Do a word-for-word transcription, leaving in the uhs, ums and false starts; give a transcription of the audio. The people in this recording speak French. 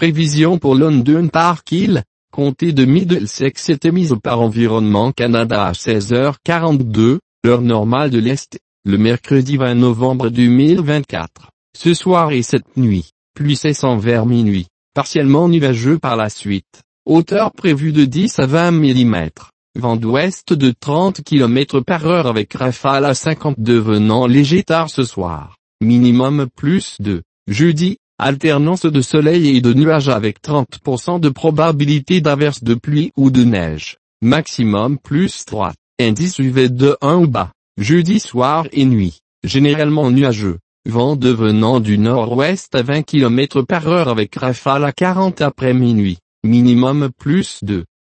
Prévision pour London Park Hill, comté de Middlesex est émise par Environnement Canada à seize heures quarante-deux, heure normale de l'Est, le mercredi vingt novembre deux mille vingt-quatre. Ce soir et cette nuit, pluie cessant vers minuit, partiellement nuageux par la suite. Hauteur prévue de dix à vingt millimètres. Vent d'ouest de trente kilomètres par heure avec rafale à cinquante devenant léger tard ce soir. Minimum plus deux. Jeudi, alternance de soleil et de nuages avec trente pour cent de probabilité d'averse de pluie ou de neige. Maximum plus trois. Indice U V de un ou bas. Jeudi soir et nuit, généralement nuageux. Vent devenant du nord-ouest à vingt kilomètres par heure avec rafale à quarante après minuit. Minimum plus deux.